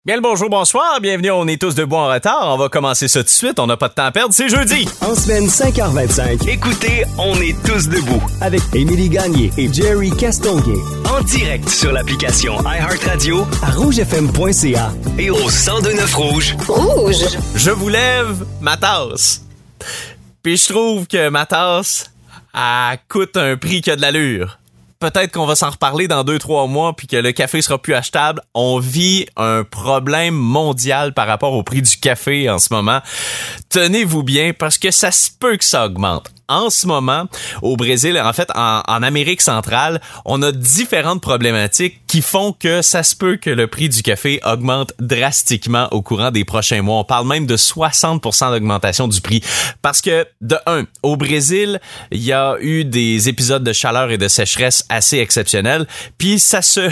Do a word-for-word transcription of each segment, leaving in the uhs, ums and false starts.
Bien le bonjour, bonsoir, bienvenue, on est tous debout en retard, on va commencer ça tout de suite, on n'a pas de temps à perdre, c'est jeudi! En semaine cinq heures vingt-cinq, écoutez, on est tous debout. Avec Émilie Gagné et Jerry Castonguay. En direct sur l'application iHeartRadio, à rouge f m point c a et au cent deux neuf Rouge. Rouge! Je vous lève ma tasse. Puis je trouve que ma tasse, elle coûte un prix qui a de l'allure. Peut-être qu'on va s'en reparler dans deux, trois mois puis que le café sera plus achetable. On vit un problème mondial par rapport au prix du café en ce moment. Tenez-vous bien parce que ça se peut que ça augmente. En ce moment, au Brésil, en fait, en, en Amérique centrale, on a différentes problématiques qui font que ça se peut que le prix du café augmente drastiquement au courant des prochains mois. On parle même de soixante pour cent d'augmentation du prix. Parce que, de un, au Brésil, il y a eu des épisodes de chaleur et de sécheresse assez exceptionnels. Puis ça se...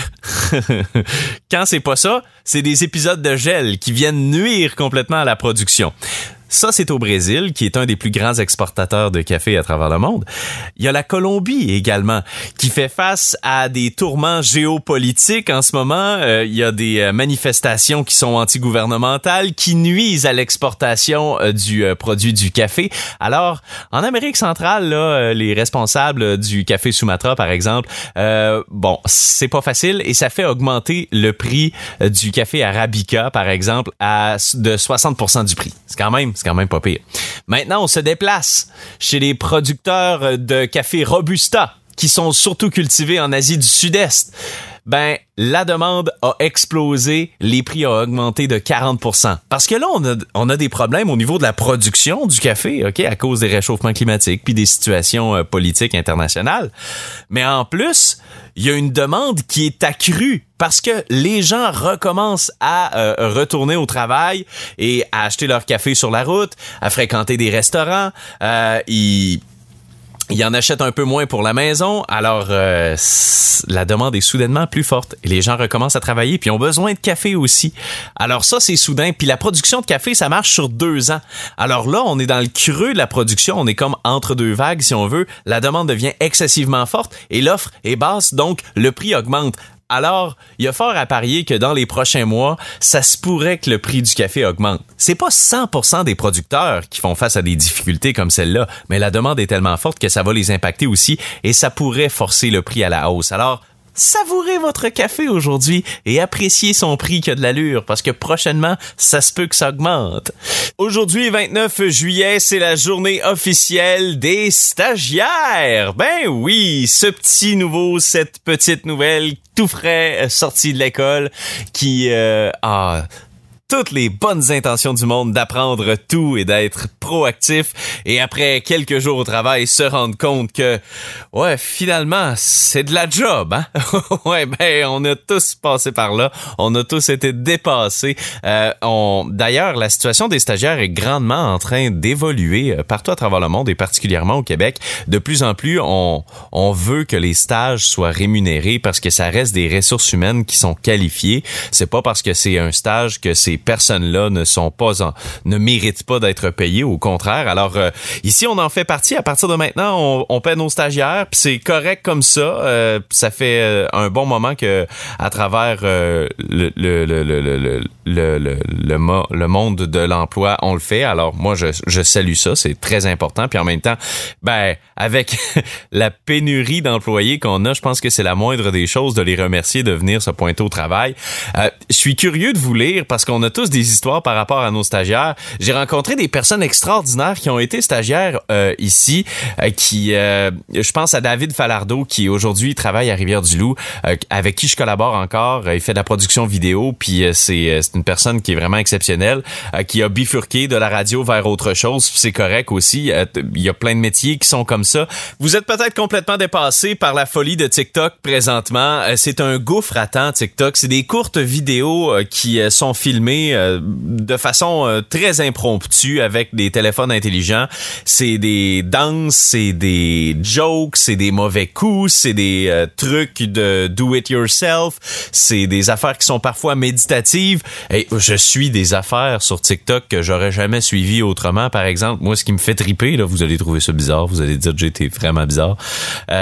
Quand c'est pas ça, c'est des épisodes de gel qui viennent nuire complètement à la production. Ça, c'est au Brésil, qui est un des plus grands exportateurs de café à travers le monde. Il y a la Colombie également, qui fait face à des tourments géopolitiques en ce moment. Euh, il y a des euh, manifestations qui sont anti-gouvernementales, qui nuisent à l'exportation euh, du euh, produit du café. Alors, en Amérique centrale, là, euh, les responsables du café Sumatra, par exemple, euh, bon, c'est pas facile et ça fait augmenter le prix euh, du café Arabica, par exemple, à de soixante pour cent du prix. C'est quand même C'est quand même pas pire. Maintenant, on se déplace chez les producteurs de café Robusta, qui sont surtout cultivés en Asie du Sud-Est. Ben, la demande a explosé, les prix ont augmenté de quarante pour cent. Parce que là, on a, on a des problèmes au niveau de la production du café, ok, à cause des réchauffements climatiques puis des situations euh, politiques internationales. Mais en plus, il y a une demande qui est accrue parce que les gens recommencent à euh, retourner au travail et à acheter leur café sur la route, à fréquenter des restaurants, euh, ils... Ils en achètent un peu moins pour la maison, alors euh, la demande est soudainement plus forte. Et les gens recommencent à travailler, puis ont besoin de café aussi. Alors ça, c'est soudain. Puis la production de café, ça marche sur deux ans. Alors là, on est dans le creux de la production. On est comme entre deux vagues, si on veut. La demande devient excessivement forte et l'offre est basse, donc le prix augmente. Alors, il y a fort à parier que dans les prochains mois, ça se pourrait que le prix du café augmente. C'est pas cent pour cent des producteurs qui font face à des difficultés comme celle-là, mais la demande est tellement forte que ça va les impacter aussi et ça pourrait forcer le prix à la hausse. Alors, savourez votre café aujourd'hui et appréciez son prix qui a de l'allure parce que prochainement, ça se peut que ça augmente. Aujourd'hui, vingt-neuf juillet, c'est la journée officielle des stagiaires. Ben oui, ce petit nouveau, cette petite nouvelle tout frais sorti de l'école qui euh, a toutes les bonnes intentions du monde d'apprendre tout et d'être proactif et après quelques jours au travail se rendre compte que ouais, finalement, c'est de la job, hein? Ouais, ben on a tous passé par là, on a tous été dépassés. Euh, on d'ailleurs, la situation des stagiaires est grandement en train d'évoluer partout à travers le monde et particulièrement au Québec. De plus en plus, on on veut que les stages soient rémunérés parce que ça reste des ressources humaines qui sont qualifiées. C'est pas parce que c'est un stage que c'est personnes-là ne sont pas en, ne méritent pas d'être payées, au contraire. Alors euh, ici on en fait partie. À partir de maintenant, on, on paie nos stagiaires, puis c'est correct comme ça. Euh, ça fait euh, un bon moment que à travers euh, le, le, le, le, le, le, le, le, le, mo- le monde de l'emploi, on le fait. Alors moi je, je salue ça, c'est très important. Puis en même temps, ben avec la pénurie d'employés qu'on a, je pense que c'est la moindre des choses de les remercier de venir se pointer au travail. Euh, je suis curieux de vous lire parce qu'on a tous des histoires par rapport à nos stagiaires. J'ai rencontré des personnes extraordinaires qui ont été stagiaires euh, ici, euh, qui, euh, je pense à David Falardeau qui aujourd'hui travaille à Rivière-du-Loup, euh, avec qui je collabore encore. Il fait de la production vidéo, puis euh, c'est, c'est une personne qui est vraiment exceptionnelle, euh, qui a bifurqué de la radio vers autre chose. C'est correct aussi. Euh, il y a plein de métiers qui sont comme ça. Vous êtes peut-être complètement dépassé par la folie de TikTok présentement. Euh, c'est un gouffre à temps, TikTok. C'est des courtes vidéos euh, qui euh, sont filmées euh, de façon euh, très impromptue avec des téléphones intelligents. C'est des danses, c'est des jokes, c'est des mauvais coups, c'est des euh, trucs de do it yourself, c'est des affaires qui sont parfois méditatives. Et je suis des affaires sur TikTok que j'aurais jamais suivies autrement. Par exemple, moi, ce qui me fait triper, là, vous allez trouver ça bizarre, vous allez dire que j'ai été vraiment bizarre. Euh,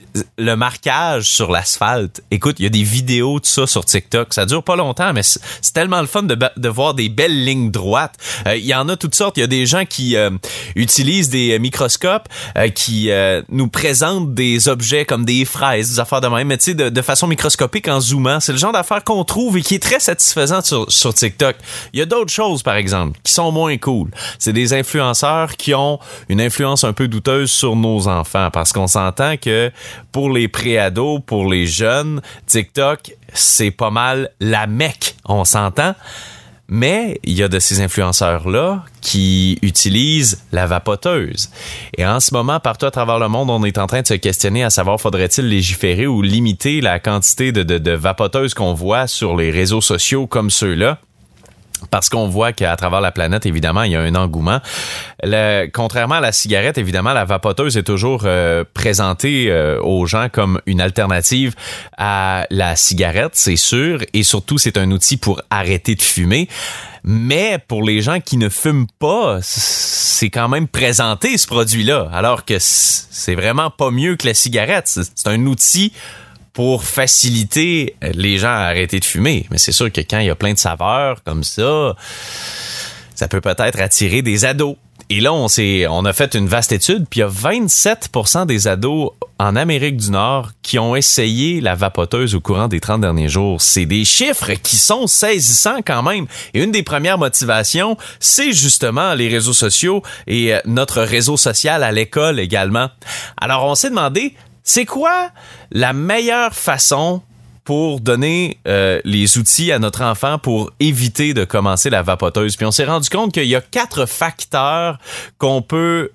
le marquage sur l'asphalte. Écoute, il y a des vidéos de ça sur TikTok. Ça dure pas longtemps, mais c'est, c'est tellement le fun de, de voir des belles lignes droites. Euh, il y en a toutes sortes. Il y a des gens qui euh, utilisent des microscopes, euh, qui euh, nous présentent des objets comme des fraises, des affaires de même, mais tu sais, de, de façon microscopique en zoomant. C'est le genre d'affaires qu'on trouve et qui est très satisfaisant sur, sur TikTok. Il y a d'autres choses, par exemple, qui sont moins cool. C'est des influenceurs qui ont une influence un peu douteuse sur nos enfants, parce qu'on s'entend que pour les pré-ados, pour les jeunes, TikTok, c'est pas mal la Mecque, on s'entend. Mais il y a de ces influenceurs-là qui utilisent la vapoteuse. Et en ce moment, partout à travers le monde, on est en train de se questionner à savoir, faudrait-il légiférer ou limiter la quantité de, de, de vapoteuses qu'on voit sur les réseaux sociaux comme ceux-là? Parce qu'on voit qu'à travers la planète, évidemment, il y a un engouement. Le, contrairement à la cigarette, évidemment, la vapoteuse est toujours euh, présentée euh, aux gens comme une alternative à la cigarette, c'est sûr. Et surtout, c'est un outil pour arrêter de fumer. Mais pour les gens qui ne fument pas, c'est quand même présenté, ce produit-là. Alors que c'est vraiment pas mieux que la cigarette. C'est un outil pour faciliter les gens à arrêter de fumer. Mais c'est sûr que quand il y a plein de saveurs comme ça, ça peut peut-être attirer des ados. Et là, on s'est, on a fait une vaste étude, puis il y a vingt-sept pour cent des ados en Amérique du Nord qui ont essayé la vapoteuse au courant des trente derniers jours. C'est des chiffres qui sont saisissants quand même. Et une des premières motivations, c'est justement les réseaux sociaux et notre réseau social à l'école également. Alors, on s'est demandé, c'est quoi la meilleure façon pour donner euh, les outils à notre enfant pour éviter de commencer la vapoteuse? Puis on s'est rendu compte qu'il y a quatre facteurs qu'on peut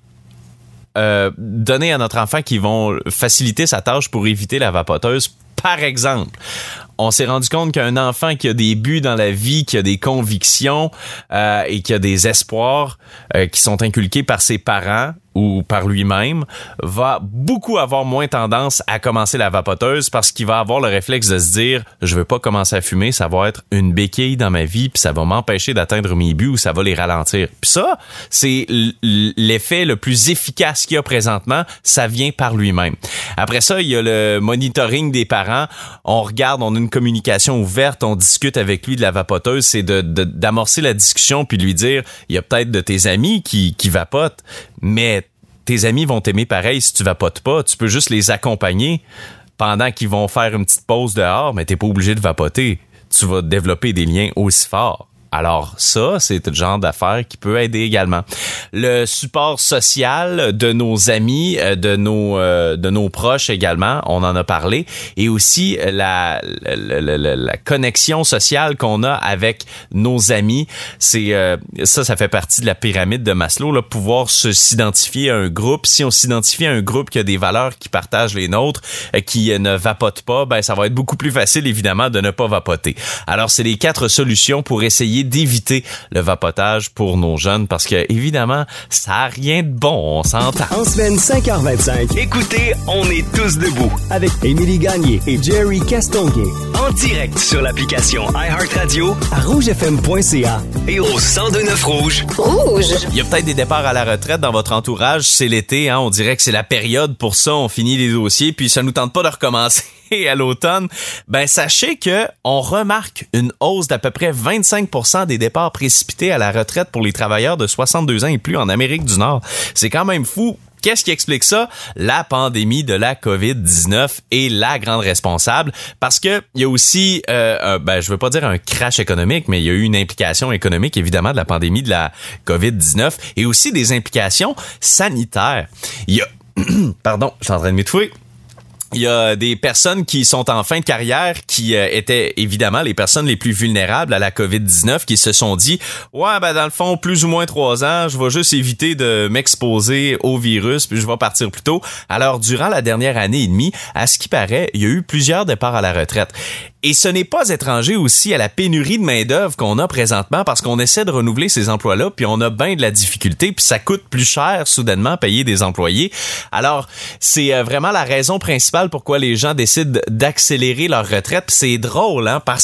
euh, donner à notre enfant qui vont faciliter sa tâche pour éviter la vapoteuse. Par exemple, on s'est rendu compte qu'un enfant qui a des buts dans la vie, qui a des convictions euh, et qui a des espoirs euh, qui sont inculqués par ses parents ou par lui-même, va beaucoup avoir moins tendance à commencer la vapoteuse parce qu'il va avoir le réflexe de se dire « je veux pas commencer à fumer, ça va être une béquille dans ma vie puis ça va m'empêcher d'atteindre mes buts ou ça va les ralentir ». Puis ça, c'est l'effet le plus efficace qu'il y a présentement, ça vient par lui-même. Après ça, il y a le monitoring des parents. On regarde, on a une communication ouverte, on discute avec lui de la vapoteuse, c'est de, de d'amorcer la discussion puis de lui dire « il y a peut-être de tes amis qui, qui vapotent, mais tes amis vont t'aimer pareil si tu vapotes pas. Tu peux juste les accompagner pendant qu'ils vont faire une petite pause dehors, mais t'es pas obligé de vapoter. Tu vas développer des liens aussi forts. » Alors ça, c'est le genre d'affaire qui peut aider également. Le support social de nos amis, de nos euh, de nos proches également, on en a parlé, et aussi la la, la, la, la connexion sociale qu'on a avec nos amis. C'est euh, ça, ça fait partie de la pyramide de Maslow, là, pouvoir se s'identifier à un groupe. Si on s'identifie à un groupe qui a des valeurs qui partagent les nôtres, euh, qui ne vapote pas, ben ça va être beaucoup plus facile évidemment de ne pas vapoter. Alors c'est les quatre solutions pour essayer d'éviter le vapotage pour nos jeunes parce que, évidemment, ça n'a rien de bon, on s'entend. En semaine cinq heures vingt-cinq. Écoutez, on est tous debout. Avec Émilie Gagné et Jerry Castonguay. En direct sur l'application iHeartRadio À rouge f m point c a et au cent deux neuf Rouge. Rouge. Il y a peut-être des départs à la retraite dans votre entourage, c'est l'été, hein, on dirait que c'est la période pour ça, on finit les dossiers, puis ça nous tente pas de recommencer à l'automne. Ben sachez que on remarque une hausse d'à peu près vingt-cinq pour cent des départs précipités à la retraite pour les travailleurs de soixante-deux ans et plus en Amérique du Nord. C'est quand même fou. Qu'est-ce qui explique ça? La pandémie de la covid dix-neuf est la grande responsable parce que il y a aussi, euh, un, ben je veux pas dire un crash économique, mais il y a eu une implication économique évidemment de la pandémie de la covid dix-neuf et aussi des implications sanitaires. Il y a, pardon, je suis en train de m'étouffer. Il y a des personnes qui sont en fin de carrière qui euh, étaient évidemment les personnes les plus vulnérables à la covid dix-neuf qui se sont dit « Ouais, ben dans le fond, plus ou moins trois ans, je vais juste éviter de m'exposer au virus puis je vais partir plus tôt. » Alors, durant la dernière année et demie, à ce qui paraît, il y a eu plusieurs départs à la retraite. Et ce n'est pas étranger aussi à la pénurie de main-d'œuvre qu'on a présentement parce qu'on essaie de renouveler ces emplois-là puis on a bien de la difficulté puis ça coûte plus cher soudainement payer des employés. Alors, c'est euh, vraiment la raison principale pourquoi les gens décident d'accélérer leur retraite. Puis c'est drôle, hein, parce que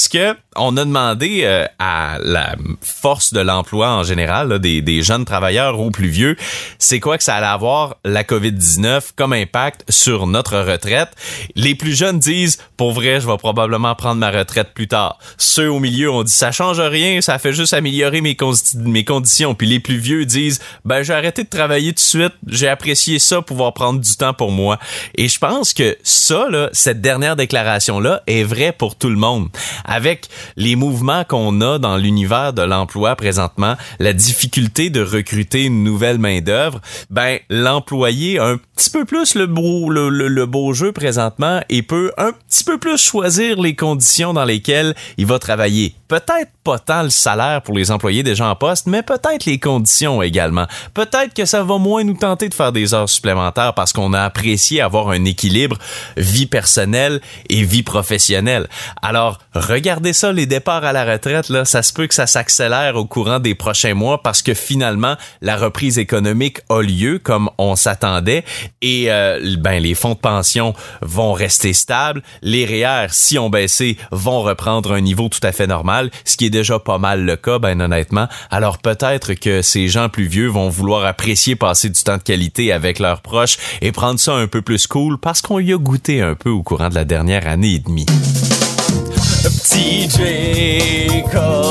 on a demandé euh, à la force de l'emploi en général, là, des, des jeunes travailleurs ou plus vieux, c'est quoi que ça allait avoir la covid dix-neuf comme impact sur notre retraite. Les plus jeunes disent, pour vrai, je vais probablement prendre ma retraite plus tard. Ceux au milieu ont dit, ça change rien, ça fait juste améliorer mes, con- mes conditions. Puis les plus vieux disent, ben j'ai arrêté de travailler tout de suite, j'ai apprécié ça, pouvoir prendre du temps pour moi. Et je pense que ça, là, cette dernière déclaration-là est vraie pour tout le monde. Avec les mouvements qu'on a dans l'univers de l'emploi présentement, la difficulté de recruter une nouvelle main-d'œuvre, ben l'employé a un petit peu plus le beau, le, le, le beau jeu présentement et peut un petit peu plus choisir les conditions dans lesquelles il va travailler. Peut-être pas tant le salaire pour les employés déjà en poste, mais peut-être les conditions également. Peut-être que ça va moins nous tenter de faire des heures supplémentaires parce qu'on a apprécié avoir un équilibre vie personnelle et vie professionnelle. Alors, regardez ça, les départs à la retraite, là, ça se peut que ça s'accélère au courant des prochains mois parce que finalement, la reprise économique a lieu comme on s'attendait et euh, ben les fonds de pension vont rester stables, les R E E R, si ont baissé, vont reprendre un niveau tout à fait normal, ce qui est déjà pas mal le cas, ben honnêtement. Alors peut-être que ces gens plus vieux vont vouloir apprécier passer du temps de qualité avec leurs proches et prendre ça un peu plus cool parce qu'on y a goûté un peu au courant de la dernière année et demie. Petit J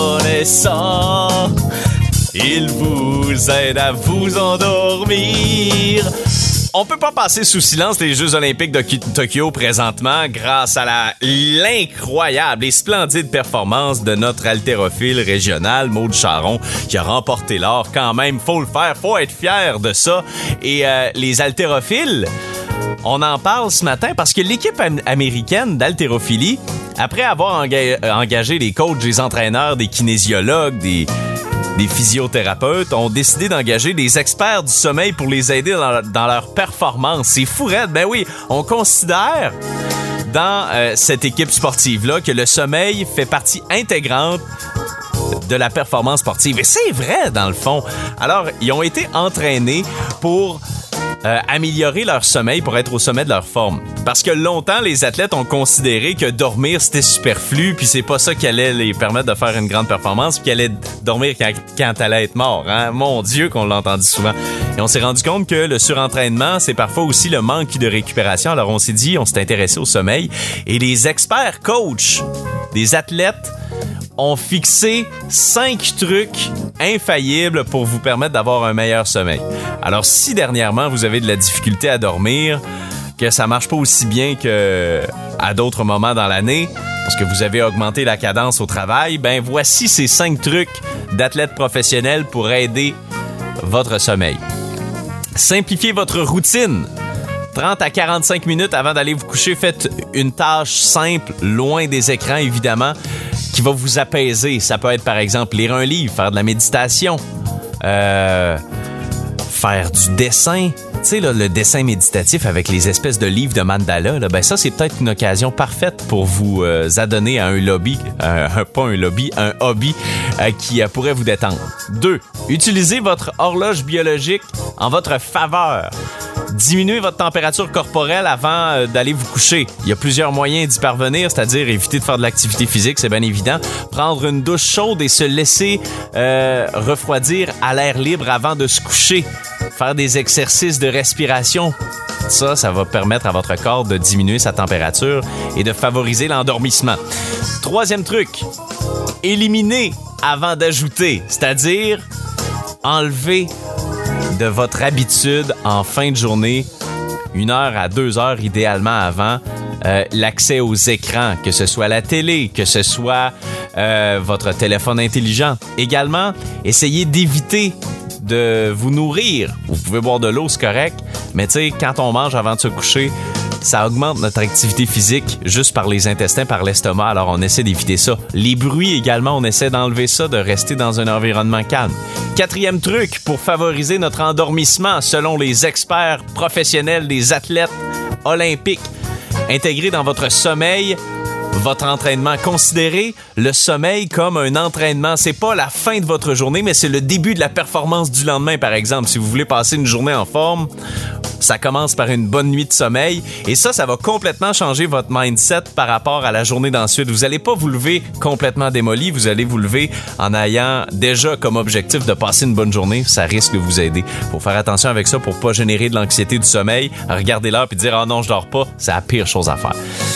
connaissant, il vous aide à vous endormir. On peut pas passer sous silence les Jeux olympiques de Tokyo présentement grâce à la, l'incroyable et splendide performance de notre haltérophile régional, Maud Charon, qui a remporté l'or quand même. Faut le faire, faut être fier de ça. Et euh, les haltérophiles, on en parle ce matin parce que l'équipe am- américaine d'haltérophilie, après avoir enga- engagé des coachs, des entraîneurs, des kinésiologues, des... des physiothérapeutes ont décidé d'engager des experts du sommeil pour les aider dans, dans leur performance. C'est fou raide. Ben oui, on considère dans euh, cette équipe sportive-là que le sommeil fait partie intégrante de la performance sportive. Et c'est vrai, dans le fond. Alors, ils ont été entraînés pour Euh, améliorer leur sommeil pour être au sommet de leur forme. Parce que longtemps, les athlètes ont considéré que dormir, c'était superflu, puis c'est pas ça qui allait les permettre de faire une grande performance, puis qu'ils allaient dormir quand, quand t'allais être mort. Hein? Mon Dieu, qu'on l'a entendu souvent. Et on s'est rendu compte que le surentraînement, c'est parfois aussi le manque de récupération. Alors on s'est dit, on s'est intéressé au sommeil, et les experts coachs des athlètes ont fixé cinq trucs infaillibles pour vous permettre d'avoir un meilleur sommeil. Alors, si dernièrement, vous avez de la difficulté à dormir, que ça marche pas aussi bien qu'à d'autres moments dans l'année, parce que vous avez augmenté la cadence au travail, ben voici ces cinq trucs d'athlètes professionnels pour aider votre sommeil. Simplifiez votre routine. trente à quarante-cinq minutes avant d'aller vous coucher, faites une tâche simple, loin des écrans, évidemment, qui va vous apaiser. Ça peut être, par exemple, lire un livre, faire de la méditation, euh, faire du dessin. Tu sais, là, le dessin méditatif avec les espèces de livres de mandala, là, ben ça, c'est peut-être une occasion parfaite pour vous euh, adonner à un lobby, euh, pas un lobby, un hobby euh, qui euh, pourrait vous détendre. Deux, utilisez votre horloge biologique en votre faveur. Diminuez votre température corporelle avant euh, d'aller vous coucher. Il y a plusieurs moyens d'y parvenir, c'est-à-dire éviter de faire de l'activité physique, c'est bien évident. Prendre une douche chaude et se laisser euh, refroidir à l'air libre avant de se coucher. Faire des exercices de respiration. Ça, ça va permettre à votre corps de diminuer sa température et de favoriser l'endormissement. Troisième truc, éliminer avant d'ajouter, c'est-à-dire enlever de votre habitude en fin de journée, une heure à deux heures idéalement avant, euh, l'accès aux écrans, que ce soit la télé, que ce soit euh, votre téléphone intelligent. Également, essayez d'éviter de vous nourrir. Vous pouvez boire de l'eau, c'est correct, mais tu sais, quand on mange avant de se coucher, ça augmente notre activité physique juste par les intestins, par l'estomac, alors on essaie d'éviter ça. Les bruits également, on essaie d'enlever ça, de rester dans un environnement calme. Quatrième truc pour favoriser notre endormissement, selon les experts professionnels des athlètes olympiques, intégrer dans votre sommeil votre entraînement. Considérez le sommeil comme un entraînement. C'est pas la fin de votre journée, mais c'est le début de la performance du lendemain, par exemple. Si vous voulez passer une journée en forme, ça commence par une bonne nuit de sommeil. Et ça, ça va complètement changer votre mindset par rapport à la journée d'ensuite. Vous allez pas vous lever complètement démoli. Vous allez vous lever en ayant déjà comme objectif de passer une bonne journée. Ça risque de vous aider. Faut faire attention avec ça pour pas générer de l'anxiété du sommeil. Regarder l'heure puis dire « Ah non, je dors pas », c'est la pire chose à faire.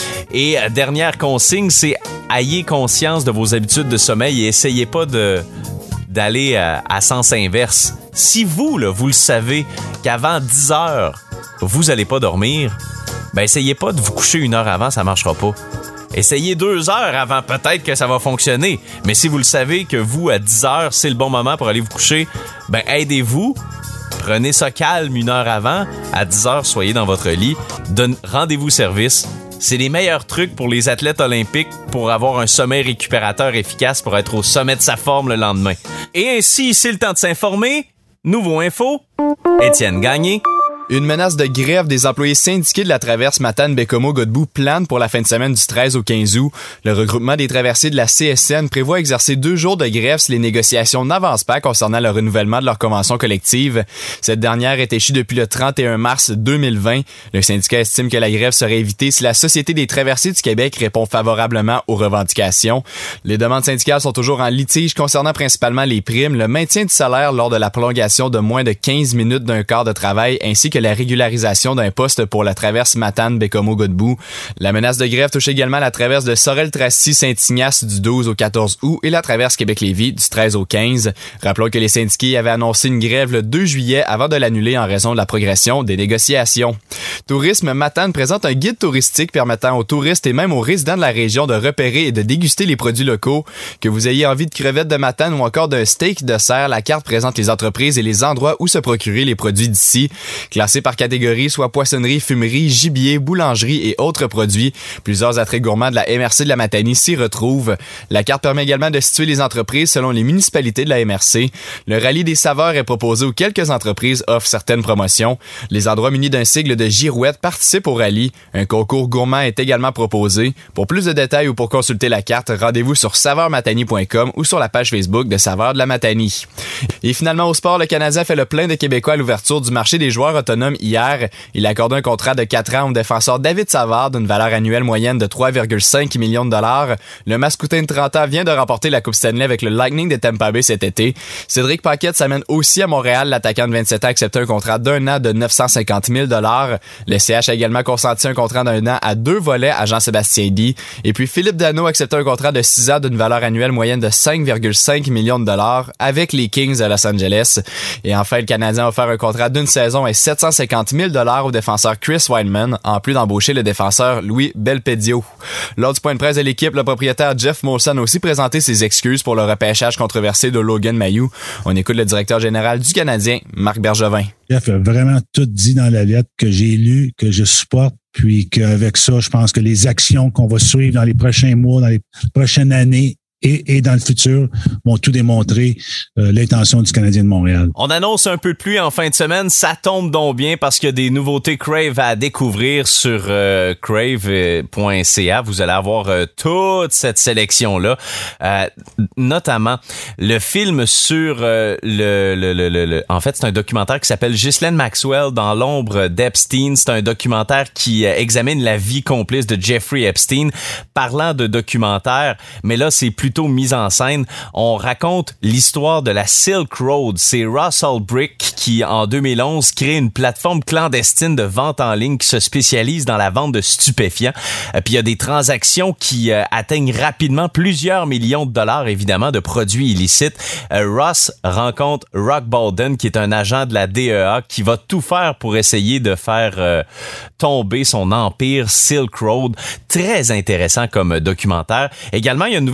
Et euh, dernière consigne, c'est ayez conscience de vos habitudes de sommeil et essayez pas de d'aller à, à sens inverse. Si vous, là, vous le savez qu'avant dix heures, vous allez pas dormir, ben essayez pas de vous coucher une heure avant, ça marchera pas. Essayez deux heures avant, peut-être que ça va fonctionner. Mais si vous le savez que vous, à dix heures, c'est le bon moment pour aller vous coucher, ben aidez-vous. Prenez ça calme une heure avant. À dix heures, soyez dans votre lit. Donne, rendez-vous service. C'est les meilleurs trucs pour les athlètes olympiques pour avoir un sommeil récupérateur efficace pour être au sommet de sa forme le lendemain. Et ainsi, c'est le temps de s'informer. Nouveau info, Étienne Gagné. Une menace de grève des employés syndiqués de la traverse Matane-Bécomo-Godbout plane pour la fin de semaine du treize au quinze août. Le regroupement des traversiers de la C S N prévoit exercer deux jours de grève si les négociations n'avancent pas concernant le renouvellement de leur convention collective. Cette dernière est échue depuis le trente et un mars deux mille vingt. Le syndicat estime que la grève serait évitée si la Société des traversiers du Québec répond favorablement aux revendications. Les demandes syndicales sont toujours en litige concernant principalement les primes, le maintien du salaire lors de la prolongation de moins de quinze minutes d'un quart de travail ainsi que que la régularisation d'un poste pour la traverse Matane-Bécomo-Godbout. La menace de grève touche également la traverse de Sorel-Tracy-Saint-Ignace du douze au quatorze août et la traverse Québec-Lévis du treize au quinze. Rappelons que les syndiqués avaient annoncé une grève le deux juillet avant de l'annuler en raison de la progression des négociations. Tourisme Matane présente un guide touristique permettant aux touristes et même aux résidents de la région de repérer et de déguster les produits locaux. Que vous ayez envie de crevettes de Matane ou encore d'un steak de cerf, la carte présente les entreprises et les endroits où se procurer les produits d'ici. Classés par catégorie, soit poissonnerie, fumerie, gibier, boulangerie et autres produits. Plusieurs attraits gourmands de la M R C de la Matanie s'y retrouvent. La carte permet également de situer les entreprises selon les municipalités de la M R C. Le rallye des saveurs est proposé où quelques entreprises offrent certaines promotions. Les endroits munis d'un sigle de girouette participent au rallye. Un concours gourmand est également proposé. Pour plus de détails ou pour consulter la carte, rendez-vous sur saveur matanie point com ou sur la page Facebook de Saveurs de la Matanie. Et finalement au sport, le Canadien fait le plein de Québécois à l'ouverture du marché des joueurs autonomes hier. Il accorde un contrat de quatre ans au défenseur David Savard d'une valeur annuelle moyenne de trois virgule cinq millions de dollars. Le mascoutin de trente ans vient de remporter la Coupe Stanley avec le Lightning de Tampa Bay cet été. Cédric Paquette s'amène aussi à Montréal. L'attaquant de vingt-sept ans a accepté un contrat d'un an de neuf cent cinquante mille dollars. Le C H a également consenti un contrat d'un an à deux volets à Jean-Sébastien Die. Et puis Philippe Danault a accepté un contrat de six ans d'une valeur annuelle moyenne de cinq virgule cinq millions de dollars avec les Kings de Los Angeles. Et enfin, le Canadien a offert un contrat d'une saison et sept cent cinquante mille dollars au défenseur Chris Wideman, en plus d'embaucher le défenseur Louis Belpedio. Lors du point de presse de l'équipe, le propriétaire Jeff Molson a aussi présenté ses excuses pour le repêchage controversé de Logan Mailloux. On écoute le directeur général du Canadien, Marc Bergevin. Jeff a vraiment tout dit dans la lettre que j'ai lue, que je supporte, puis qu'avec ça, je pense que les actions qu'on va suivre dans les prochains mois, dans les prochaines années, Et, et dans le futur, vont tout démontrer euh, l'intention du Canadien de Montréal. On annonce un peu de pluie en fin de semaine. Ça tombe donc bien parce qu'il y a des nouveautés Crave à découvrir sur euh, crave point c a. Vous allez avoir euh, toute cette sélection-là. Euh, notamment le film sur euh, le, le, le, le, le... En fait, c'est un documentaire qui s'appelle Ghislaine Maxwell dans l'ombre d'Epstein. C'est un documentaire qui euh, examine la vie complice de Jeffrey Epstein. Parlant de documentaire, mais là, c'est plutôt mise en scène. On raconte l'histoire de la Silk Road. C'est Russell Brick qui, en deux mille onze, crée une plateforme clandestine de vente en ligne qui se spécialise dans la vente de stupéfiants. Euh, puis il y a des transactions qui euh, atteignent rapidement plusieurs millions de dollars, évidemment, de produits illicites. Euh, Ross rencontre Rock Bolden, qui est un agent de la D E A, qui va tout faire pour essayer de faire euh, tomber son empire Silk Road. Très intéressant comme documentaire. Également, il y a une nouvelle série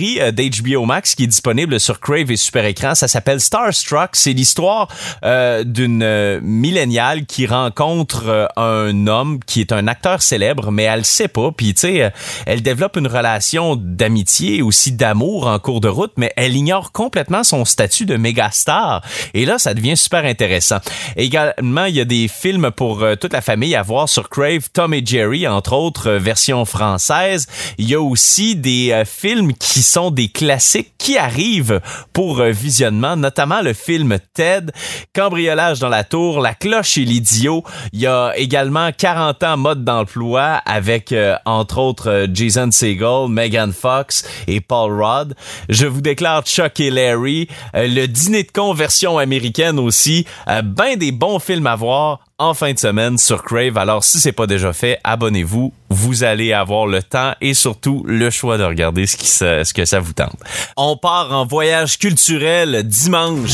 série euh, d'H B O Max qui est disponible sur Crave et Super Écran. Ça s'appelle Starstruck. C'est l'histoire euh, d'une euh, milléniale qui rencontre euh, un homme qui est un acteur célèbre, mais elle le sait pas. Puis tu sais, euh, elle développe une relation d'amitié, aussi d'amour en cours de route, mais elle ignore complètement son statut de méga star. Et là, ça devient super intéressant. Également, il y a des films pour euh, toute la famille à voir sur Crave. Tom et Jerry, entre autres, euh, version française. Il y a aussi des euh, films qui sont des classiques qui arrivent pour euh, visionnement, notamment le film Ted, Cambriolage dans la tour, La cloche et l'idiot. Il y a également quarante ans mode d'emploi avec, euh, entre autres, euh, Jason Segel, Megan Fox et Paul Rudd. Je vous déclare Chuck et Larry. Euh, le Dîner de con version américaine aussi. Euh, ben des bons films à voir en fin de semaine sur Crave. Alors, si c'est pas déjà fait, abonnez-vous. Vous allez avoir le temps et surtout le choix de regarder ce, qui se, ce que ça vous tente. On part en voyage culturel dimanche.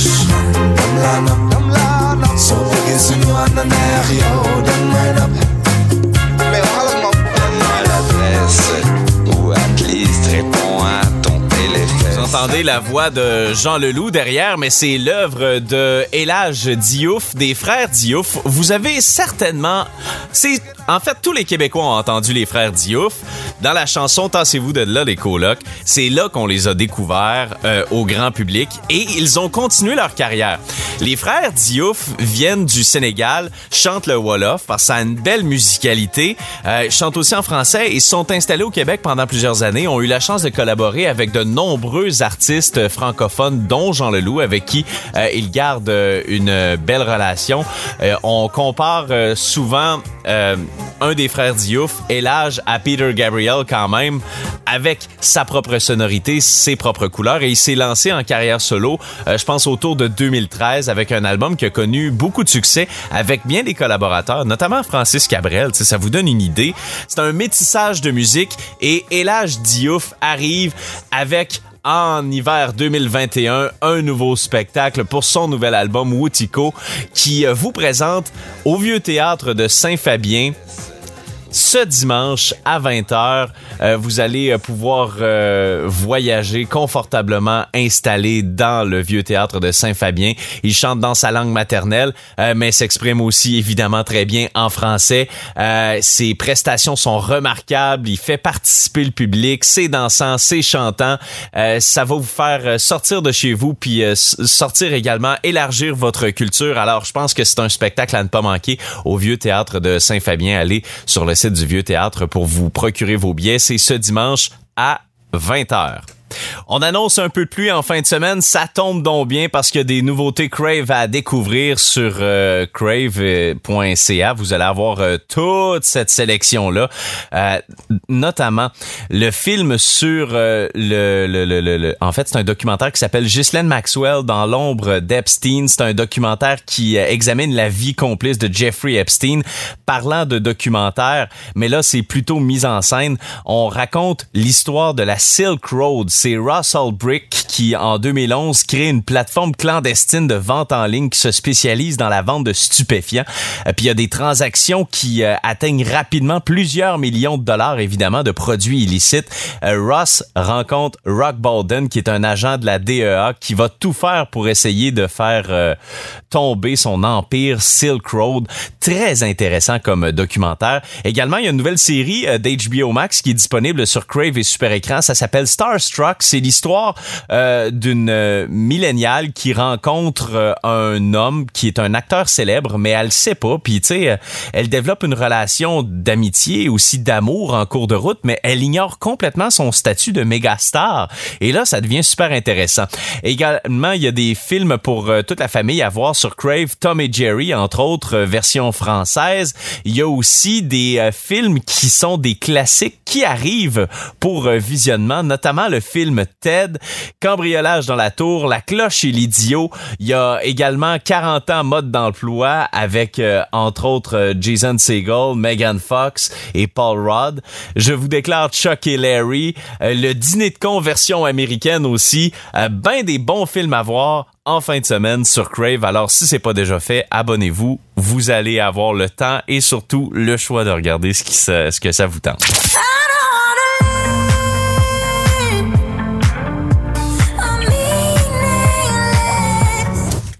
Vous entendez la voix de Jean Leloup derrière, mais c'est l'œuvre de Elhadj Diouf, des frères Diouf. Vous avez certainement... c'est En fait, tous les Québécois ont entendu les frères Diouf. Dans la chanson « Tassez-vous de là, les colocs », c'est là qu'on les a découverts euh, au grand public et ils ont continué leur carrière. Les frères Diouf viennent du Sénégal, chantent le Wolof parce que ça a une belle musicalité, euh, chantent aussi en français et sont installés au Québec pendant plusieurs années, ont eu la chance de collaborer avec de nombreux artistes francophones, dont Jean Leloup, avec qui euh, ils gardent euh, une belle relation. Euh, on compare euh, souvent... Euh, un des frères Diouf, Elhadj, à Peter Gabriel quand même, avec sa propre sonorité, ses propres couleurs, et il s'est lancé en carrière solo, euh, je pense autour de deux mille treize, avec un album qui a connu beaucoup de succès, avec bien des collaborateurs, notamment Francis Cabrel, tu sais, ça vous donne une idée. C'est un métissage de musique, et Elhadj Diouf arrive avec... en hiver deux mille vingt et un, un nouveau spectacle pour son nouvel album Woutiko qui vous présente au Vieux Théâtre de Saint-Fabien ce dimanche à vingt heures. Euh, vous allez pouvoir euh, voyager confortablement installé dans le Vieux Théâtre de Saint-Fabien. Il chante dans sa langue maternelle, euh, mais s'exprime aussi évidemment très bien en français. Euh, ses prestations sont remarquables. Il fait participer le public. C'est dansant, c'est chantant. Euh, ça va vous faire sortir de chez vous puis euh, sortir également, élargir votre culture. Alors, je pense que c'est un spectacle à ne pas manquer au Vieux Théâtre de Saint-Fabien. Allez sur le site du Vieux Théâtre pour vous procurer vos billets. C'est ce dimanche à vingt heures. On annonce un peu de pluie en fin de semaine. Ça tombe donc bien parce qu'il y a des nouveautés Crave à découvrir sur euh, crave point c a. Vous allez avoir euh, toute cette sélection-là. Euh, notamment le film sur euh, le, le, le, le, le... En fait, c'est un documentaire qui s'appelle Ghislaine Maxwell dans l'ombre d'Epstein. C'est un documentaire qui euh, examine la vie complice de Jeffrey Epstein. Parlant de documentaire, mais là, c'est plutôt mise en scène. On raconte l'histoire de la Silk Road. C'est Russell Brick qui, en deux mille onze, crée une plateforme clandestine de vente en ligne qui se spécialise dans la vente de stupéfiants. Euh, puis il y a des transactions qui euh, atteignent rapidement plusieurs millions de dollars, évidemment, de produits illicites. Euh, Ross rencontre Rock Bolden, qui est un agent de la D E A, qui va tout faire pour essayer de faire euh, tomber son empire Silk Road. Très intéressant comme documentaire. Également, il y a une nouvelle série euh, d'H B O Max qui est disponible sur Crave et Super Écran. Ça s'appelle Starstruck. C'est l'histoire euh, d'une euh, milléniale qui rencontre euh, un homme qui est un acteur célèbre, mais elle le sait pas. Puis tu sais, euh, elle développe une relation d'amitié, aussi d'amour en cours de route, mais elle ignore complètement son statut de méga star. Et là, ça devient super intéressant. Également, il y a des films pour euh, toute la famille à voir sur Crave. Tom et Jerry, entre autres, euh, version française. Il y a aussi des euh, films qui sont des classiques qui arrivent pour euh, visionnement, notamment le film Ted, Cambriolage dans la tour, La cloche et l'idiot. Il y a également quarante ans mode d'emploi avec, euh, entre autres, euh, Jason Segel, Megan Fox et Paul Rudd. Je vous déclare Chuck et Larry. Euh, le Dîner de con version américaine aussi. Euh, ben des bons films à voir en fin de semaine sur Crave. Alors, si c'est pas déjà fait, abonnez-vous. Vous allez avoir le temps et surtout le choix de regarder ce, qui se, ce que ça vous tente.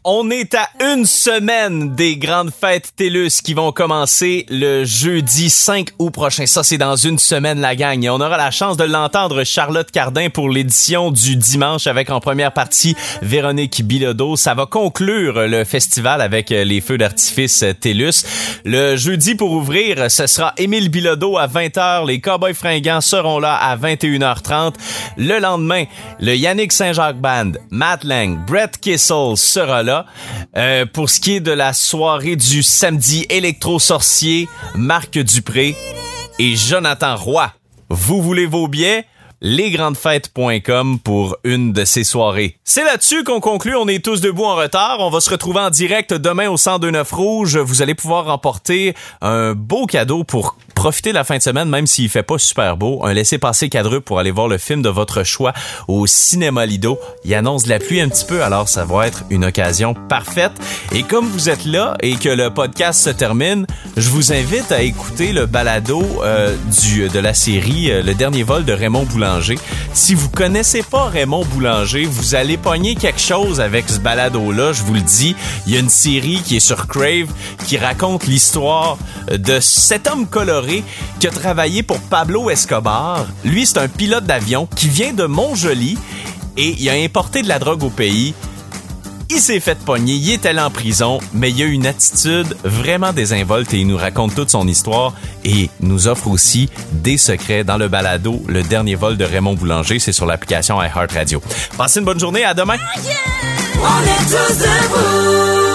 On est à une semaine des grandes fêtes TELUS qui vont commencer le jeudi cinq août prochain. Ça, c'est dans une semaine, la gang. Et on aura la chance de l'entendre, Charlotte Cardin, pour l'édition du dimanche avec en première partie Véronique Bilodeau. Ça va conclure le festival avec les feux d'artifice TELUS. Le jeudi, pour ouvrir, ce sera Émile Bilodeau à vingt heures. Les Cowboys Fringants seront là à vingt et une heures trente. Le lendemain, le Yannick Saint-Jacques Band, Matt Lang, Brett Kissel sera là. Euh, pour ce qui est de la soirée du samedi, Électro Sorcier, Marc Dupré et Jonathan Roy. Vous voulez vos billets? les grandes fêtes point com pour une de ces soirées. C'est là-dessus qu'on conclut. On est tous debout en retard. On va se retrouver en direct demain au cent deux neuf Rouge. Vous allez pouvoir remporter un beau cadeau pour profiter de la fin de semaine, même s'il fait pas super beau. Un laissez-passer quadruple pour aller voir le film de votre choix au Cinéma Lido. Il annonce de la pluie un petit peu, alors ça va être une occasion parfaite. Et comme vous êtes là et que le podcast se termine, je vous invite à écouter le balado euh, du de la série euh, Le Dernier Vol de Raymond Boulanger. Si vous connaissez pas Raymond Boulanger, vous allez pogner quelque chose avec ce balado-là, je vous le dis. Il y a une série qui est sur Crave qui raconte l'histoire de cet homme coloré qui a travaillé pour Pablo Escobar. Lui, c'est un pilote d'avion qui vient de Montjoly et il a importé de la drogue au pays. Il s'est fait pogner, il est allé en prison, mais il a une attitude vraiment désinvolte et il nous raconte toute son histoire et nous offre aussi des secrets dans le balado Le Dernier Vol de Raymond Boulanger. C'est sur l'application iHeartRadio. Passez une bonne journée, à demain! Oh yeah! On est tous debout!